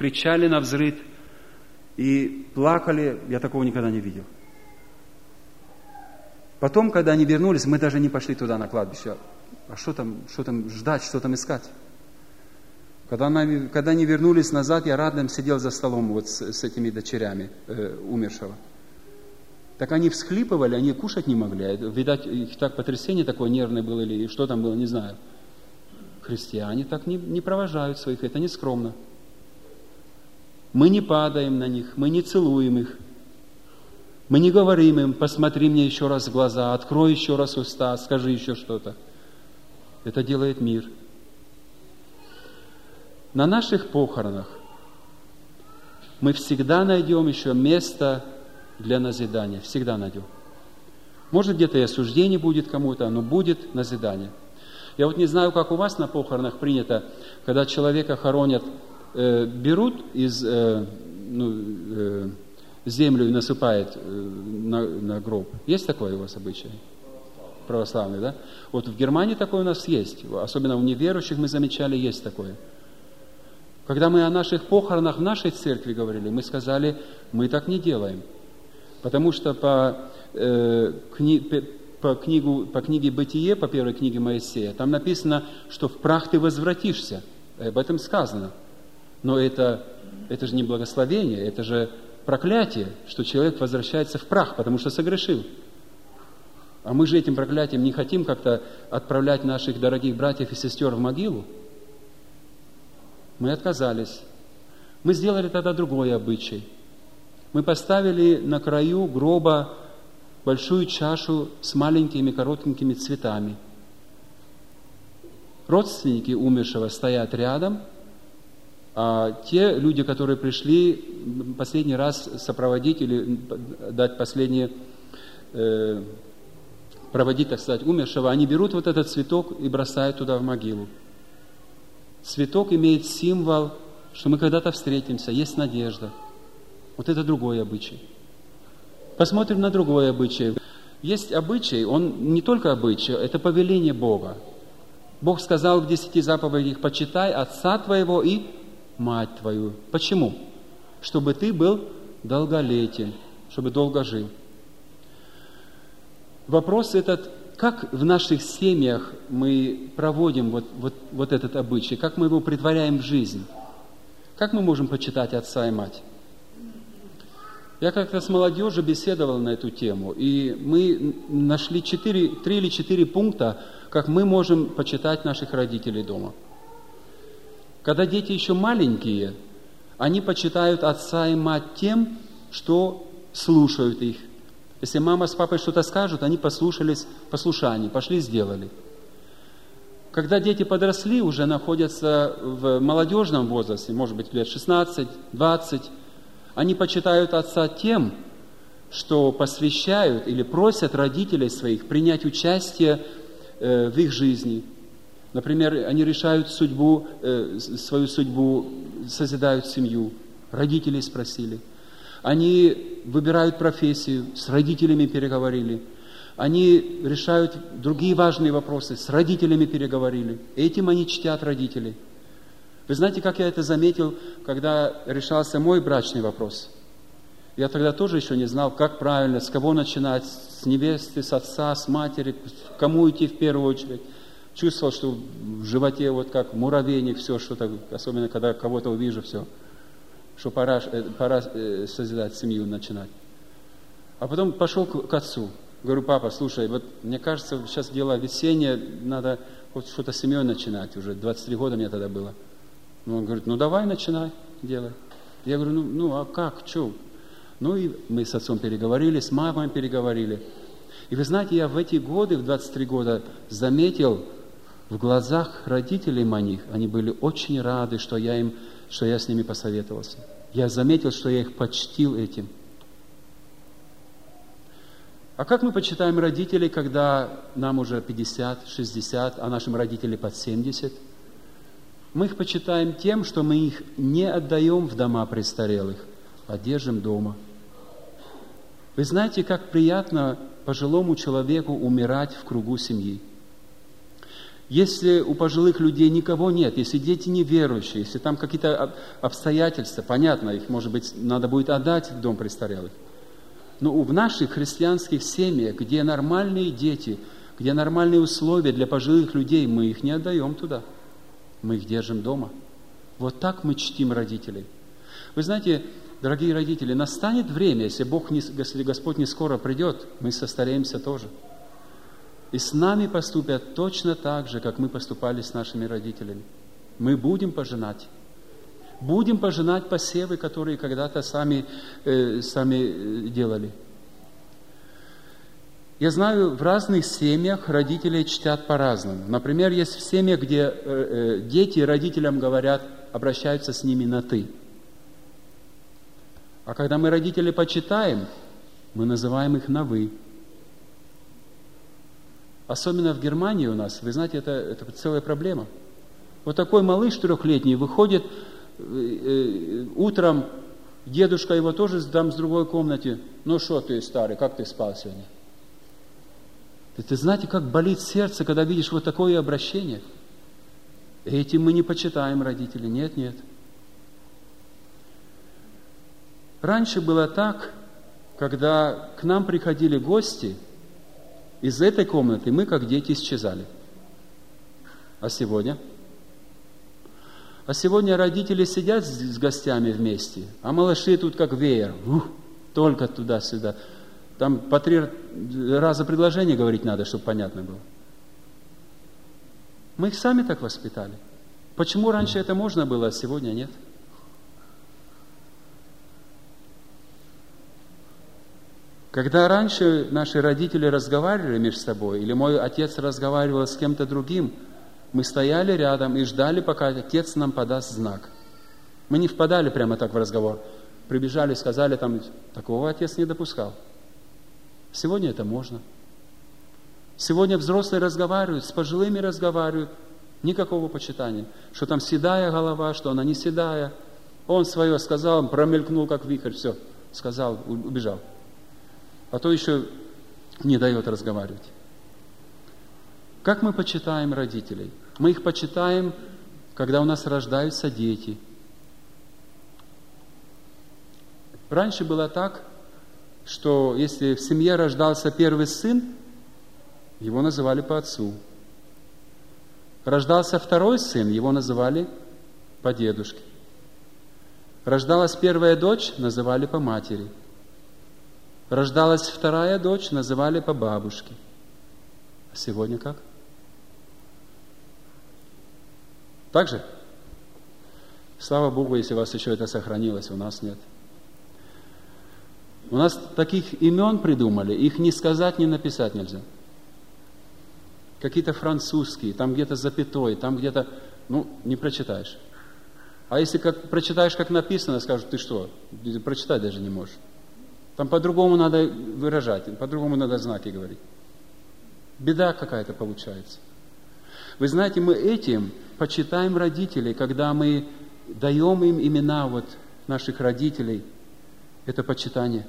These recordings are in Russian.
кричали навзрыд и плакали. Я такого никогда не видел. Потом, когда они вернулись, мы даже не пошли туда, на кладбище. А что там ждать, что там искать? Когда они вернулись назад, я рядом сидел за столом вот с этими дочерями умершего. Так они всхлипывали, они кушать не могли. Видать, их так потрясение такое нервное было, или что там было, не знаю. Христиане так не провожают своих, это не скромно. Мы не падаем на них, мы не целуем их. Мы не говорим им: посмотри мне еще раз в глаза, открой еще раз уста, скажи еще что-то. Это делает мир. На наших похоронах мы всегда найдем еще место для назидания. Всегда найдем. Может, где-то и осуждение будет кому-то, но будет назидание. Я вот не знаю, как у вас на похоронах принято, когда человека хоронят, берут землю и насыпают на гроб. Есть такое у вас обычай? Православный, да? Вот в Германии такое у нас есть. Особенно у неверующих мы замечали, есть такое. Когда мы о наших похоронах в нашей церкви говорили, мы сказали, мы так не делаем. Потому что по книге «Бытие», по первой книге Моисея, там написано, что в прах ты возвратишься. Об этом сказано. Но это же не благословение, это же проклятие, что человек возвращается в прах, потому что согрешил. А мы же этим проклятием не хотим как-то отправлять наших дорогих братьев и сестер в могилу. Мы отказались. Мы сделали тогда другой обычай. Мы поставили на краю гроба большую чашу с маленькими коротенькими цветами. Родственники умершего стоят рядом, а те люди, которые пришли последний раз сопроводить или дать последнее, проводить, так сказать, умершего, они берут вот этот цветок и бросают туда в могилу. Цветок имеет символ, что мы когда-то встретимся, есть надежда. Вот это другой обычай. Посмотрим на другой обычай. Есть обычай, он не только обычай, это повеление Бога. Бог сказал в 10 заповедях: почитай отца твоего и мать твою. Почему? Чтобы ты был долголетен, чтобы долго жил. Вопрос этот: как в наших семьях мы проводим вот этот обычай, как мы его претворяем в жизнь? Как мы можем почитать отца и мать? Я как-то с молодежью беседовал на эту тему, и мы нашли 3 или 4 пункта, как мы можем почитать наших родителей дома. Когда дети еще маленькие, они почитают отца и мать тем, что слушают их. Если мама с папой что-то скажут, они послушались послушание, пошли, сделали. Когда дети подросли, уже находятся в молодежном возрасте, может быть, лет 16, 20, они почитают отца тем, что посвящают или просят родителей своих принять участие в их жизни. Например, они решают свою судьбу, созидают семью. Родителей спросили. Они выбирают профессию, с родителями переговорили. Они решают другие важные вопросы, с родителями переговорили. Этим они чтят родителей. Вы знаете, как я это заметил, когда решался мой брачный вопрос? Я тогда тоже еще не знал, как правильно, с кого начинать, с невесты, с отца, с матери, к кому идти в первую очередь. Чувствовал, что в животе вот как муравейник, все что-то, особенно когда кого-то увижу, все, что пора созидать семью, начинать. А потом пошел к отцу. Говорю: папа, слушай, вот мне кажется, сейчас дело весеннее, надо вот что-то с семьей начинать уже. 23 года мне тогда было. Он говорит: ну давай начинай, делай. Я говорю: ну а как, что? Ну и мы с отцом переговорили, с мамой переговорили. И вы знаете, я в эти годы, в 23 года, заметил в глазах родителей моих, они были очень рады, что я с ними посоветовался. Я заметил, что я их почтил этим. А как мы почитаем родителей, когда нам уже 50, 60, а нашим родителям под 70? Мы их почитаем тем, что мы их не отдаем в дома престарелых, а держим дома. Вы знаете, как приятно пожилому человеку умирать в кругу семьи. Если у пожилых людей никого нет, если дети неверующие, если там какие-то обстоятельства, понятно, их, может быть, надо будет отдать в дом престарелых. Но в наших христианских семьях, где нормальные дети, где нормальные условия для пожилых людей, мы их не отдаем туда. Мы их держим дома. Вот так мы чтим родителей. Вы знаете, дорогие родители, настанет время, если Господь не скоро придет, мы состареемся тоже. И с нами поступят точно так же, как мы поступали с нашими родителями. Мы будем пожинать. Будем пожинать посевы, которые когда-то сами делали. Я знаю, в разных семьях родители чтят по-разному. Например, есть в семьях, где дети родителям говорят, обращаются с ними на «ты». А когда мы родителей почитаем, мы называем их на «вы». Особенно в Германии у нас, вы знаете, это целая проблема. Вот такой малыш 3-летний выходит утром, дедушка его тоже там с другой комнате. Ну что ты, старый, как ты спал сегодня? Ты знаете, как болит сердце, когда видишь вот такое обращение? Этим мы не почитаем родителей. Нет, нет. Раньше было так, когда к нам приходили гости, из этой комнаты мы, как дети, исчезали. А сегодня? А сегодня родители сидят с гостями вместе, а малыши тут как веер. Только туда-сюда. Там по 3 раза предложение говорить надо, чтобы понятно было. Мы их сами так воспитали. Почему раньше это можно было, а сегодня нет? Когда раньше наши родители разговаривали между собой, или мой отец разговаривал с кем-то другим, мы стояли рядом и ждали, пока отец нам подаст знак. Мы не впадали прямо так в разговор. Прибежали, сказали, там, такого отец не допускал. Сегодня это можно. Сегодня взрослые разговаривают, с пожилыми разговаривают. Никакого почитания. Что там седая голова, что она не седая. Он свое сказал, промелькнул как вихрь, все, сказал, убежал. А то еще не дает разговаривать. Как мы почитаем родителей? Мы их почитаем, когда у нас рождаются дети. Раньше было так, что если в семье рождался первый сын, его называли по отцу. Рождался второй сын, его называли по дедушке. Рождалась первая дочь, называли по матери. Рождалась вторая дочь, называли по бабушке. А сегодня как? Так же? Слава Богу, если у вас еще это сохранилось, у нас нет. У нас таких имен придумали, их ни сказать, ни написать нельзя. Какие-то французские, там где-то запятой, там где-то, не прочитаешь. А если прочитаешь, как написано, скажут, ты что, прочитать даже не можешь. Там по-другому надо выражать, по-другому надо знаки говорить. Беда какая-то получается. Вы знаете, мы этим почитаем родителей, когда мы даем им имена наших родителей. Это почитание.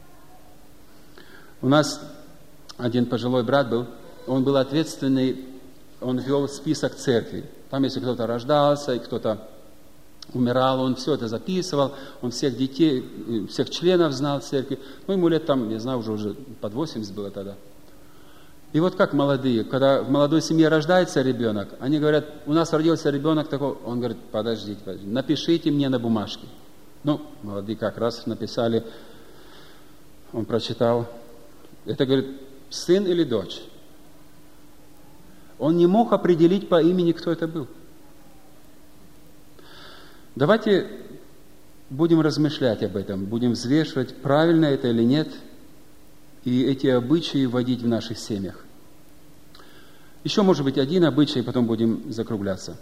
У нас один пожилой брат был, он был ответственный, он вел список церкви. Там, если кто-то рождался и кто-то умирал, он все это записывал, он всех детей, всех членов знал церкви. Ему лет там, не знаю, уже под 80 было тогда. И вот как молодые, когда в молодой семье рождается ребенок, они говорят, у нас родился ребенок такой, он говорит, подождите, напишите мне на бумажке. Молодые как раз написали, он прочитал. Это, говорит, сын или дочь? Он не мог определить по имени, кто это был. Давайте будем размышлять об этом, будем взвешивать, правильно это или нет, и эти обычаи вводить в наших семьях. Еще, может быть, один обычай, потом будем закругляться.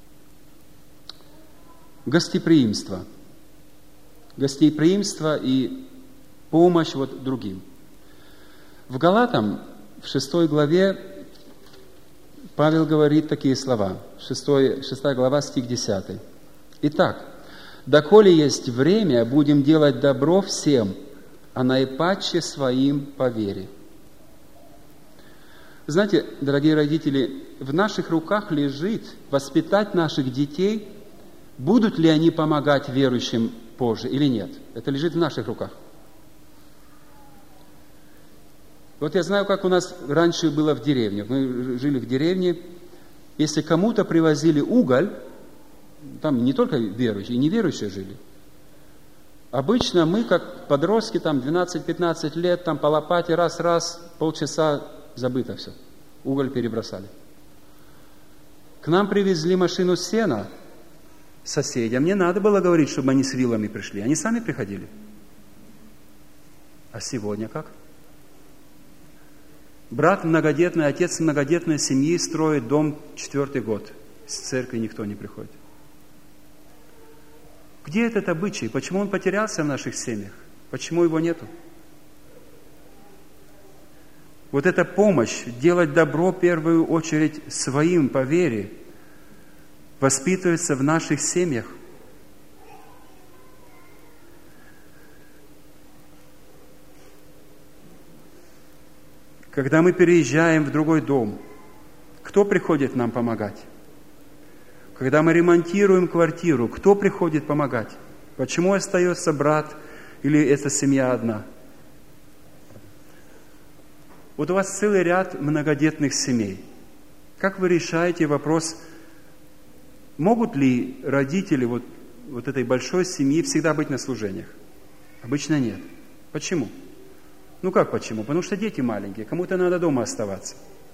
Гостеприимство. Гостеприимство и помощь другим. В Галатам, в 6 главе, Павел говорит такие слова. 6 глава, стих 10. Итак, доколе есть время, будем делать добро всем, а наипаче своим по вере. Знаете, дорогие родители, в наших руках лежит воспитать наших детей, будут ли они помогать верующим позже или нет. Это лежит в наших руках. Вот я знаю, как у нас раньше было в деревне. Мы жили в деревне. Если кому-то привозили уголь, там не только верующие, и неверующие жили. Обычно мы, как подростки, там 12-15 лет, там по лопате раз-раз, полчаса забыто все. Уголь перебросали. К нам привезли машину сена соседям. Мне надо было говорить, чтобы они с вилами пришли. Они сами приходили. А сегодня как? Брат многодетный, отец многодетной семьи строит дом 4-й год. С церкви никто не приходит. Где этот обычай? Почему он потерялся в наших семьях? Почему его нету? Вот эта помощь, делать добро в первую очередь своим по вере, воспитывается в наших семьях. Когда мы переезжаем в другой дом, кто приходит нам помогать? Когда мы ремонтируем квартиру, кто приходит помогать? Почему остается брат или эта семья одна? Вот у вас целый ряд многодетных семей. Как вы решаете вопрос, могут ли родители вот этой большой семьи всегда быть на служениях? Обычно нет. Почему? Ну как почему? Потому что дети маленькие, кому-то надо дома оставаться.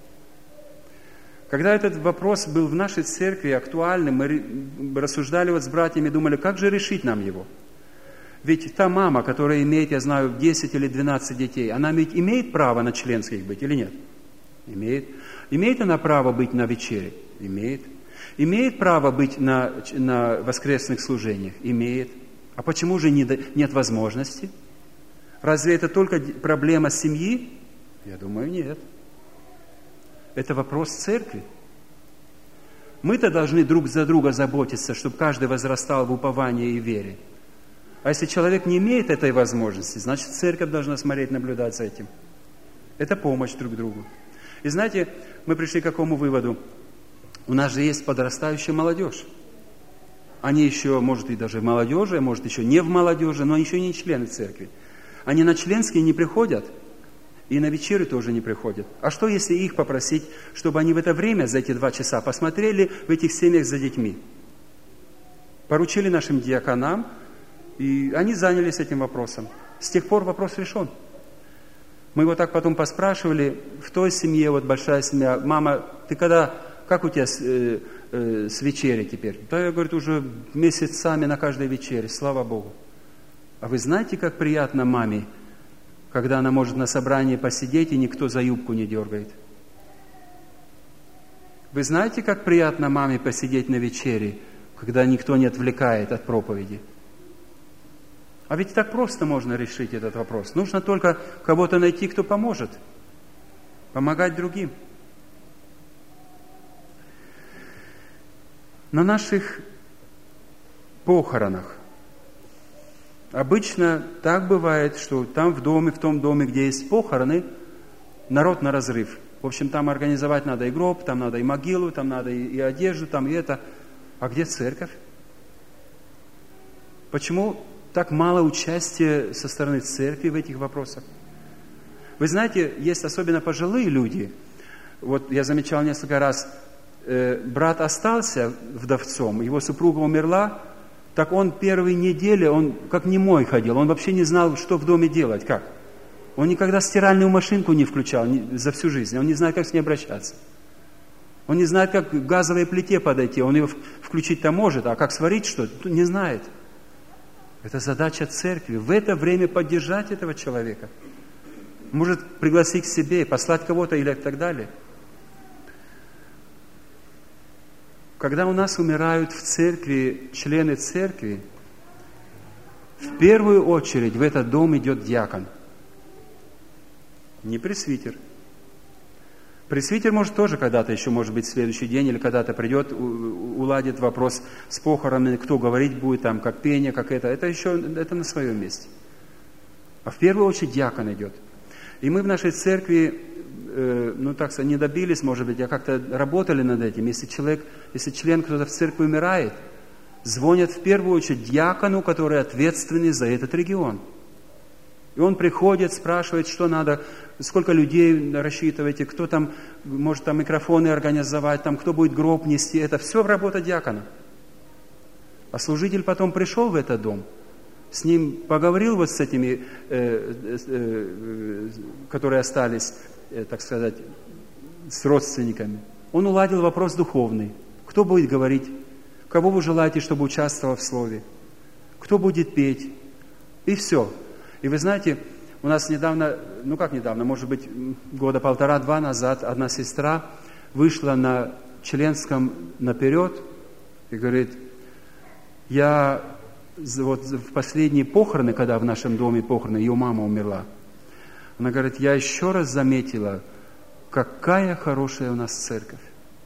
Когда этот вопрос был в нашей церкви актуальным, мы рассуждали вот с братьями, думали, как же решить нам его? Ведь та мама, которая имеет, я знаю, 10 или 12 детей, она ведь имеет право на членских быть или нет? Имеет. Имеет она право быть на вечере? Имеет. Имеет право быть на воскресных служениях? Имеет. А почему же нет возможности? Разве это только проблема семьи? Я думаю, нет. Это вопрос церкви. Мы-то должны друг за друга заботиться, чтобы каждый возрастал в уповании и вере. А если человек не имеет этой возможности, значит, церковь должна смотреть, наблюдать за этим. Это помощь друг другу. И знаете, мы пришли к какому выводу? У нас же есть подрастающая молодежь. Они еще, может, и даже в молодежи, может, еще не в молодежи, но еще не члены церкви. Они на членские не приходят, и на вечерю тоже не приходят. А что, если их попросить, чтобы они в это время, за эти 2 часа, посмотрели в этих семьях за детьми? Поручили нашим диаконам, и они занялись этим вопросом. С тех пор вопрос решен. Мы его так потом поспрашивали, в той семье, вот большая семья, мама, ты когда, как у тебя с вечери теперь? Да, я, говорю, уже месяцами на каждой вечере, слава Богу. А вы знаете, как приятно маме, когда она может на собрании посидеть, и никто за юбку не дергает? Вы знаете, как приятно маме посидеть на вечере, когда никто не отвлекает от проповеди? А ведь так просто можно решить этот вопрос. Нужно только кого-то найти, кто поможет. Помогать другим. На наших похоронах обычно так бывает, что там в том доме, где есть похороны, народ на разрыв. В общем, там организовать надо и гроб, там надо и могилу, там надо и одежду, там и это. А где церковь? Почему так мало участия со стороны церкви в этих вопросах? Вы знаете, есть особенно пожилые люди. Вот я замечал несколько раз, брат остался вдовцом, его супруга умерла, так он первые недели, он как немой ходил, он вообще не знал, что в доме делать, как. Он никогда стиральную машинку не включал за всю жизнь, он не знает, как с ней обращаться. Он не знает, как к газовой плите подойти, он ее включить-то может, а как сварить что-то, не знает. Это задача церкви, в это время поддержать этого человека. Может пригласить к себе, послать кого-то или так далее. Когда у нас умирают в церкви члены церкви, в первую очередь в этот дом идет диакон. Не пресвитер. Пресвитер может тоже когда-то еще, может быть, в следующий день или когда-то придет, уладит вопрос с похоронами, кто говорить будет, там, как пение, как это. Это на своем месте. А в первую очередь диакон идет. И мы в нашей церкви так сказать, не добились, может быть, а как-то работали над этим. Если член кто-то в церкви умирает, звонят в первую очередь диакону, который ответственный за этот регион. И он приходит, спрашивает, что надо, сколько людей рассчитываете, кто там может там микрофоны организовать, там, кто будет гроб нести. Это все работа диакона. А служитель потом пришел в этот дом, с ним поговорил вот с этими, которые остались, так сказать, с родственниками. Он уладил вопрос духовный. Кто будет говорить? Кого вы желаете, чтобы участвовал в слове? Кто будет петь? И все. И вы знаете, у нас недавно, может быть, года 1,5-2 назад одна сестра вышла на членском наперед и говорит, я вот в последние похороны, когда в нашем доме похороны, ее мама умерла, она говорит, я еще раз заметила, какая хорошая у нас церковь.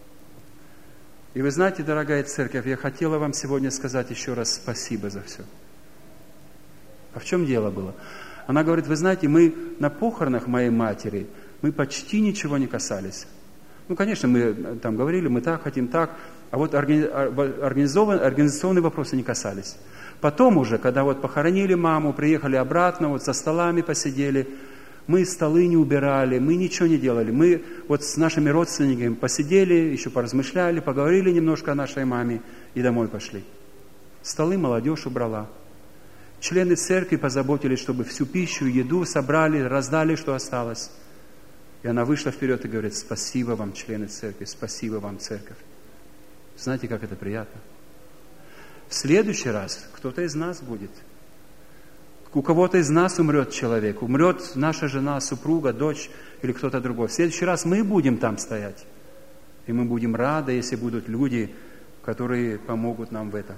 И вы знаете, дорогая церковь, я хотела вам сегодня сказать еще раз спасибо за все. А в чем дело было? Она говорит, вы знаете, мы на похоронах моей матери, мы почти ничего не касались. Конечно, мы там говорили, мы так хотим, так, а вот организационные вопросы не касались. Потом уже, когда вот похоронили маму, приехали обратно, вот за столами посидели, мы столы не убирали, мы ничего не делали. Мы вот с нашими родственниками посидели, еще поразмышляли, поговорили немножко о нашей маме и домой пошли. Столы молодежь убрала. Члены церкви позаботились, чтобы всю пищу, еду собрали, раздали, что осталось. И она вышла вперед и говорит, спасибо вам, члены церкви, спасибо вам, церковь. Знаете, как это приятно? В следующий раз кто-то из нас будет. У кого-то из нас умрет человек, умрет наша жена, супруга, дочь или кто-то другой. В следующий раз мы будем там стоять. И мы будем рады, если будут люди, которые помогут нам в этом.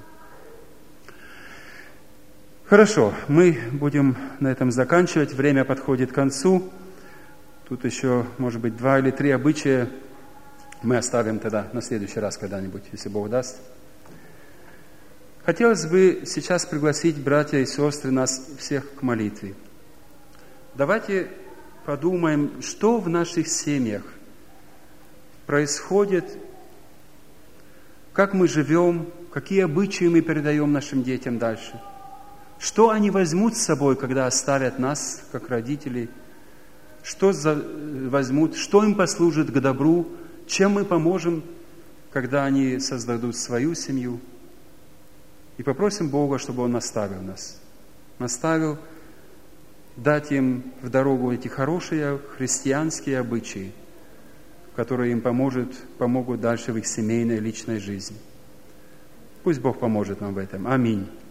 Хорошо, мы будем на этом заканчивать. Время подходит к концу. Тут еще, может быть, 2 или 3 обычая мы оставим тогда на следующий раз когда-нибудь, если Бог даст. Хотелось бы сейчас пригласить, братья и сестры, нас всех к молитве. Давайте подумаем, что в наших семьях происходит, как мы живем, какие обычаи мы передаем нашим детям дальше. Что они возьмут с собой, когда оставят нас, как родителей? Что возьмут, что им послужит к добру? Чем мы поможем, когда они создадут свою семью? И попросим Бога, чтобы Он наставил нас. Наставил дать им в дорогу эти хорошие христианские обычаи, которые им помогут дальше в их семейной, личной жизни. Пусть Бог поможет нам в этом. Аминь.